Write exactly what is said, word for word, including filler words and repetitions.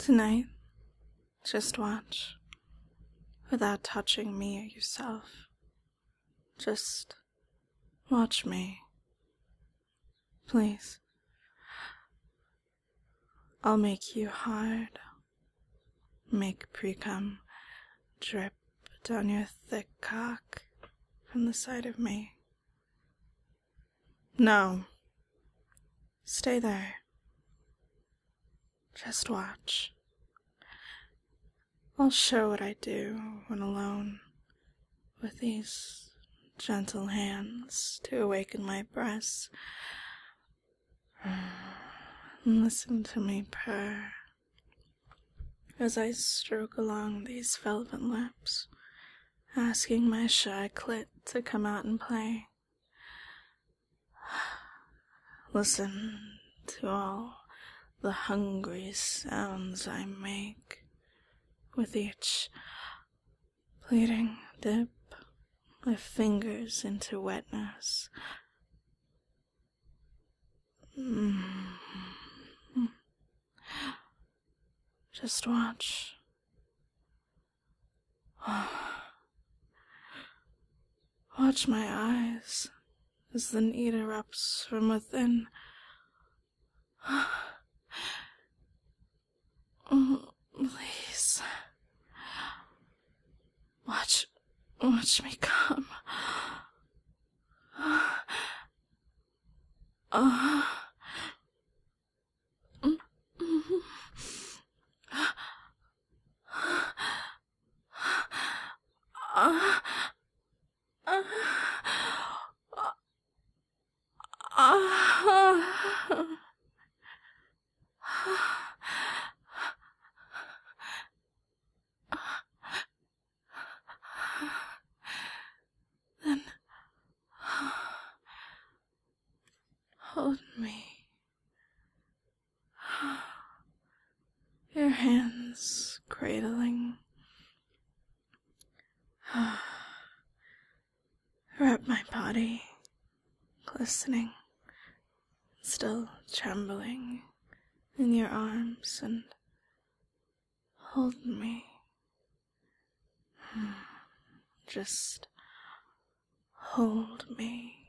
Tonight, just watch, without touching me or yourself. Just watch me. Please. I'll make you hard. Make pre-cum drip down your thick cock from the side of me. No. Stay there. Just watch. I'll show what I do when alone, with these gentle hands to awaken my breasts. And listen to me purr as I stroke along these velvet lips, asking my shy clit to come out and play. Listen to all the hungry sounds I make with each pleading dip of fingers into wetness. Mm-hmm. Just watch. Watch my eyes as the need erupts from within. Please. Watch, watch me come. Uh, uh, uh, uh, Then hold me. Your hands cradling. Wrap my body, glistening, still trembling in your arms, and hold me. Just hold me.